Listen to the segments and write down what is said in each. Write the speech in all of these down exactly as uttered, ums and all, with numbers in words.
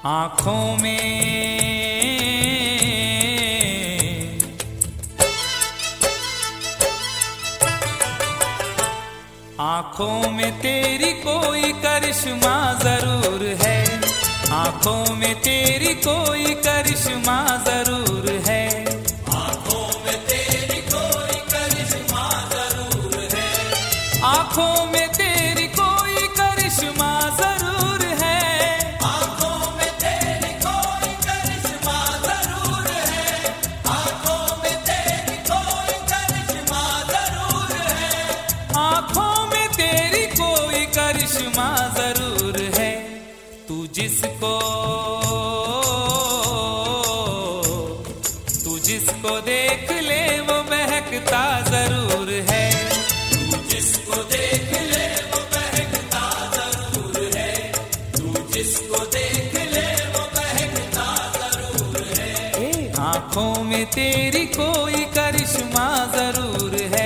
आँखों में आँखों में तेरी कोई करिश्मा जरूर है, आँखों में तेरी कोई करिश्मा जरूर है, आँखों में तेरी कोई करिश्मा जरूर है, आँखों में तेरी कोई करिश्मा जरूर है, आँखों में तेरी कोई करिश्मा जरूर है, आँखों में तेरी कोई करिश्मा जरूर है, आँखों में तेरी कोई करिश्मा जरूर है। तू जिसको तू जिसको देख ले वो महकता जरूर है, तू जिसको देख ले वो महकता जरूर है, तू जिसको देख ले वो महकता जरूर है। ए, आँखों में तेरी कोई करिश्मा जरूर है।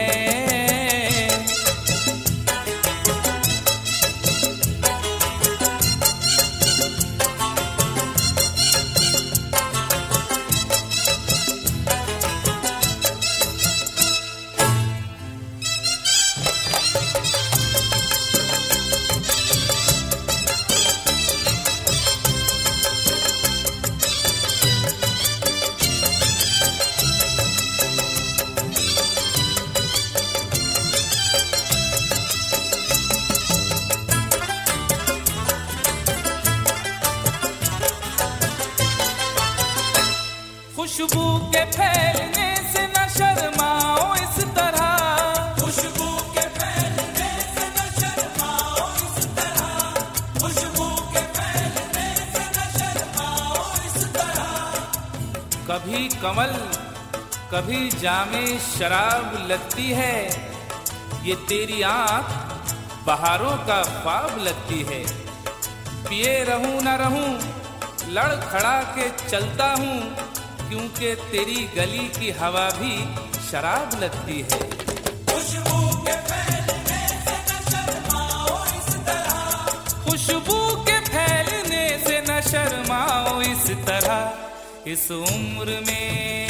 खुशबू के फैलने से न शर्माओ इस तरह, खुशबू के फैलने से न शर्माओ इस तरह, खुशबू के फैलने से न शर्माओ इस तरह। कभी कमल कभी जामे शराब लगती है, ये तेरी आँख बहारों का ख्वाब लगती है। पिए रहूं न रहूं लड़ खड़ा के चलता हूँ, क्योंकि तेरी गली की हवा भी शराब लगती है। खुशबू के फैलने से न शर्माओ इस तरह, खुशबू के फैलने से न शर्माओ इस तरह। इस उम्र में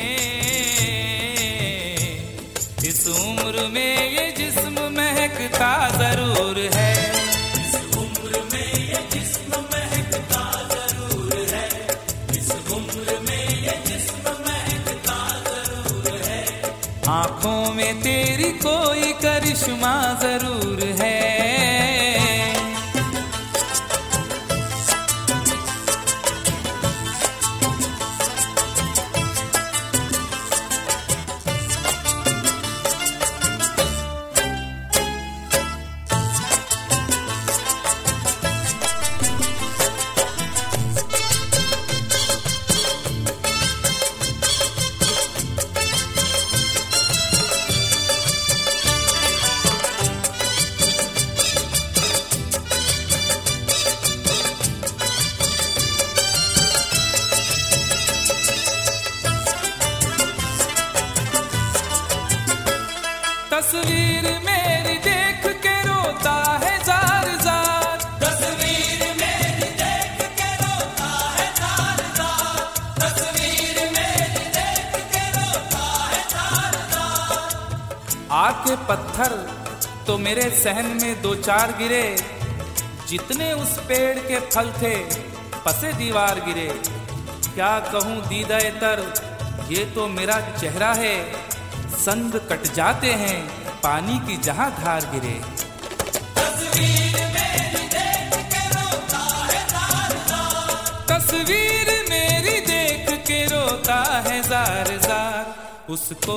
इस उम्र में ये जिस्म महकता जरूर है, इस उम्र में ये जिस्म महकता जरूर है, इस उम्र में ये जिस्म महकता जरूर है। आँखों में तेरी कोई करिश्मा जरूर है। तस्वीर मेरी देख के रोता है जार जार, तस्वीर मेरी देख के रोता है जार जार, तस्वीर मेरी देख के रोता है जार जार। आके पत्थर तो मेरे सहन में दो चार गिरे, जितने उस पेड़ के फल थे पसे दीवार गिरे। क्या कहूँ दीदाए तर, ये तो मेरा चेहरा है, संग कट जाते हैं पानी की जहां धार गिरे। तस्वीर मेरी देख के रोता है जार जार, तस्वीर मेरी देख के रोता है जार जार। उसको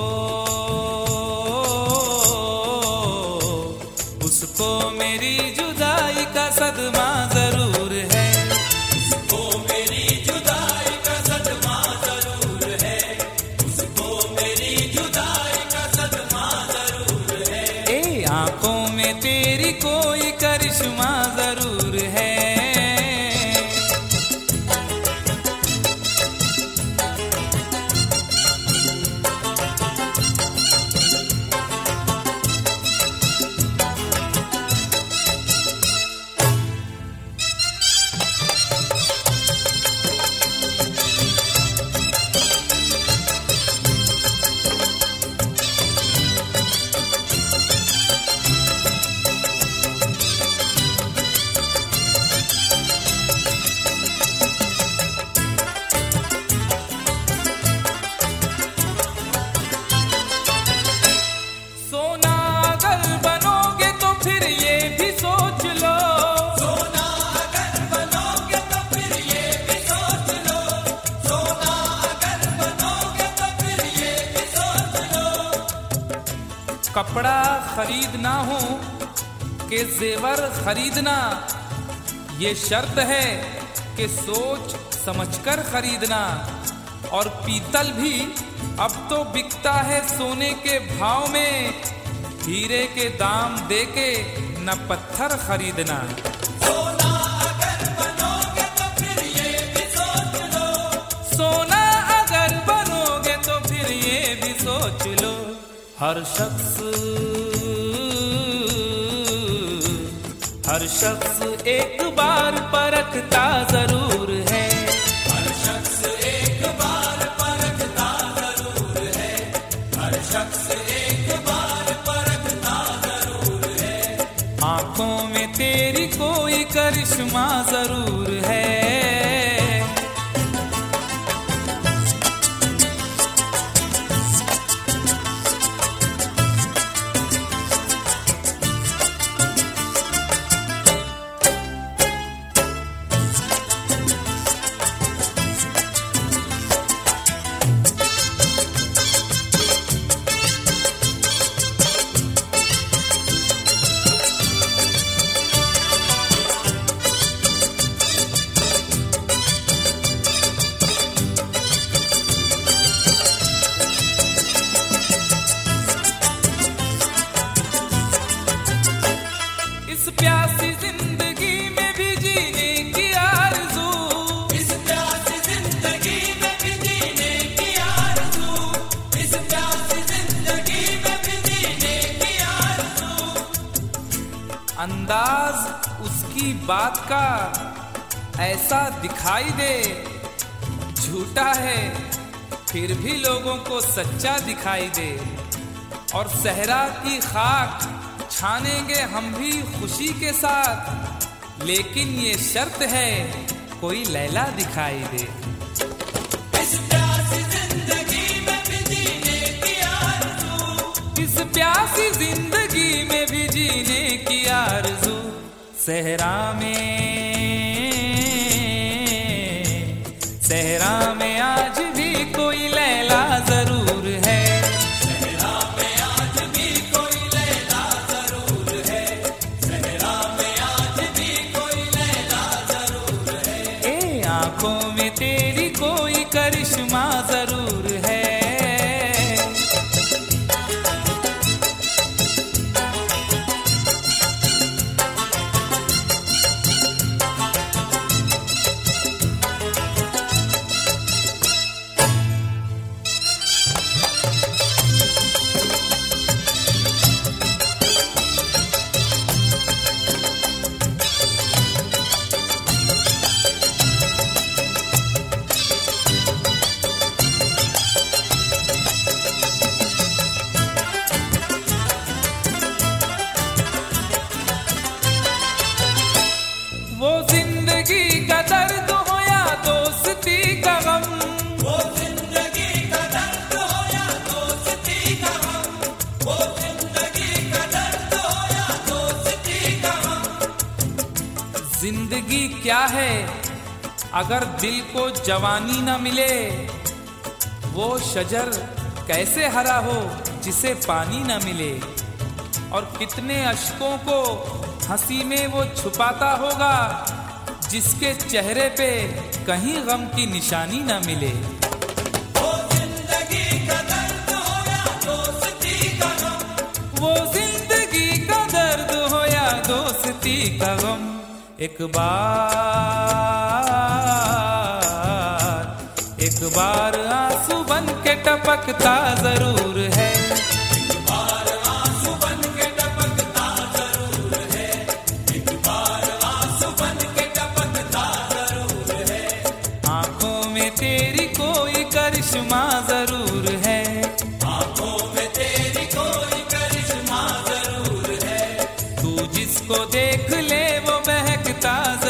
उसको मेरी जुदाई का सदमा जरूर है, उसको मेरी जुदाई का सदमा जरूर है, उसको मेरी जुदाई का सदमा जरूर है। ए, आँखों में तेरी कोई करिश्मा जरूर है। कपड़ा खरीदना हो कि जेवर खरीदना, ये शर्त है कि सोच समझकर खरीदना। और पीतल भी अब तो बिकता है सोने के भाव में, हीरे के दाम देके न पत्थर खरीदना। सोना अगर बनोगे तो फिर ये भी सोच लो, सोना अगर बनोगे तो फिर ये भी सोच लो। हर शख्स हर शख्स एक बार परखता जरूर है, हर शख्स एक बार परखता जरूर है, हर शख्स एक बार परखता जरूर है। आंखों में तेरी कोई करिश्मा जरूर है। इस प्यासी जिंदगी में भी जीने की आरज़ू, इस प्यासी जिंदगी में भी जीने की आरज़ू, इस प्यासी जिंदगी में भी जीने की आरज़ू। अंदाज उसकी बात का ऐसा दिखाई दे, झूठा है फिर भी लोगों को सच्चा दिखाई दे। और सहरा की खाक छानेंगे हम भी खुशी के साथ, लेकिन ये शर्त है कोई लैला दिखाई दे। इस प्यासी जिंदगी में भी जीने की आरज़ू, इस प्यासी जिंदगी में भी जीने की आरज़ू। सहरा में सहरा में आज भी कोई लैला जरूर है, सहरा में आज भी कोई लैला जरूर है, सहरा में आज भी कोई लैला जरूर है। ए आंखों में तेरी कोई करिश्मा जरूर है। वो जिंदगी का दर्द हो या दोस्ती का गम, वो जिंदगी का दर्द हो या दोस्ती का गम, वो जिंदगी का दर्द हो या दोस्ती का गम। जिंदगी क्या है अगर दिल को जवानी न मिले, वो शजर कैसे हरा हो जिसे पानी न मिले। और कितने अश्कों को हंसी में वो छुपाता होगा, जिसके चेहरे पे कहीं गम की निशानी न मिले। वो जिंदगी का दर्द हो या दोस्ती का गम, वो जिंदगी का दर्द हो या दोस्ती का गम। एक बार एक बार आंसू बन के टपकता जरूर है, एक बार आंसू बन के टपकता जरूर है, एक बार आंसू बन के टपकता जरूर है। आंखों में तेरी कोई करिश्मा जरूर है, आंखों में तेरी कोई करिश्मा जरूर है, तू जिसको देख ले वो महकता